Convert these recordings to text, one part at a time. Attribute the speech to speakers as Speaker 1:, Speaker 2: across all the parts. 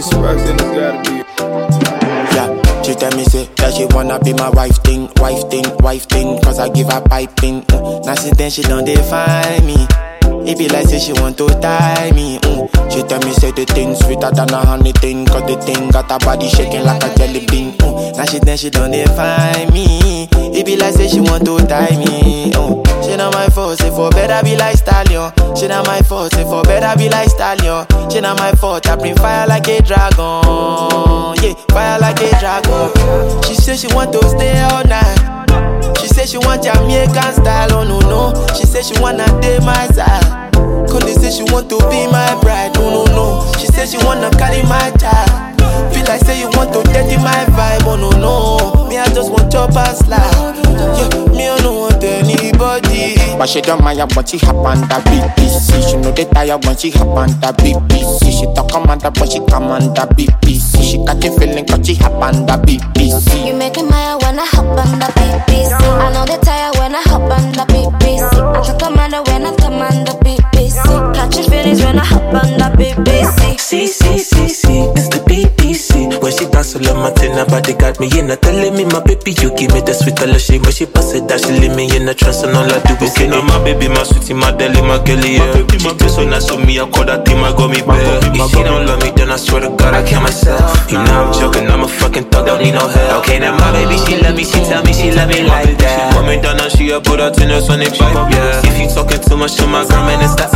Speaker 1: This rocks and it's gotta be.
Speaker 2: Yeah, she tell me say that she wanna be my wife thing. Cause I give her piping. Now since then she don't define me. It be like say she want to tie me. She tell me say the thing sweeter than a honey thing. Cause the thing got her body shaking like a jelly bean. Now she don't define me. It be like say she want to tie me. She not my fault, say for better be like stallion. She not my fault, say for better be like stallion. She not my fault, I bring fire like a dragon. Yeah, fire like a dragon. She say she want to stay all night. She say she want Jamaican style, oh no. She say she wanna date my side. Cause say she want to be my bride, no. She say she wanna carry my child. Feel like say you want to dirty my vibe, oh no. Me I just want your past life. Yeah, me I don't want anybody. But she don't mind when she hop on the BBC. She know they tired when she hop on the BBC. She talk commander but she command the BBC. She got the feeling cause she hop on the BBC.
Speaker 3: You make me mad when I hop on the BBC. I know they tired when I hop on the BBC. I talk commander when I command the BBC. Catching feelings when I hop on the BBC.
Speaker 4: See, it's the BBC. When she dance all my thing, her body got me in. Telling me my baby, you give me the sweet shit. When she pass it, that she leave me in a trance and all I do is now my baby, my sweetie, my deli, my girlie, yeah. She feels so nice with me, I call that thing, my got me bad. If she don't love me, then I swear to God, I kill myself. You know I'm joking, I'm a fucking thug, don't need no help. Okay, now my baby, she love me, she tell me she love me like that. She put me down and she a put her tennis on the pipe, yeah. If you talking too much to my girl, man, it's the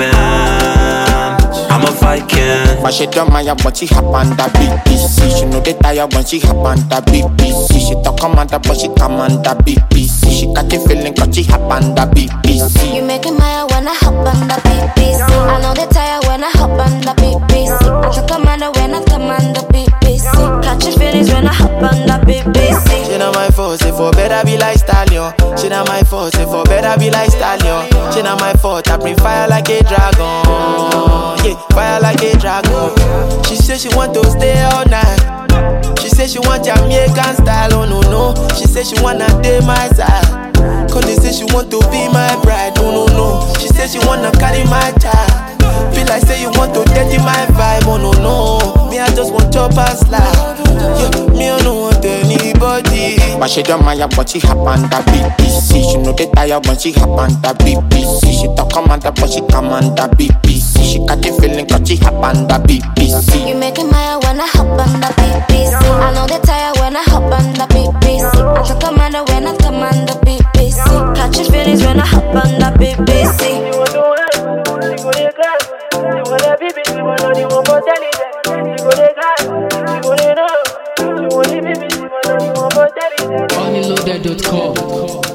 Speaker 4: iPhone. I'm a Viking.
Speaker 2: But she don't mind when she hop on the BBC. She know they tired when she hop on the BBC. She talk commander but she command the BBC. She got the feeling cause she hop on the BBC.
Speaker 3: You make me mad when I hop on the BBC. I know they tired when I hop on the BBC. I talk commander when I command the BBC. Catching feelings when I hop on the BBC.
Speaker 2: She not my fault, say for better be like stallion. She not my fault, say for better be like stallion. She not my fault, I bring fire like a dragon. Yeah, fire like a dragon. She say she want to stay all night. She say she want Jamaican style, oh no. She say she wanna date my side. Cause they say she want to be my bride, oh no. She say she wanna carry my child. Feel like say you want to dirty my vibe, oh no. Me I just want your past life. Yeah, me I don't want anybody. But she don't mind when she hop on the BBC. She know they tired when she hop on the BBC. She talk commander but she command the BBC. She got the feeling cause she hop on the BBC.
Speaker 3: You make me mad when I hop on the BBC. I know they tired when I hop on the BBC. I talk commander when I command the BBC. Catching feelings when I hop on the BBC.
Speaker 5: Onlyloaded.com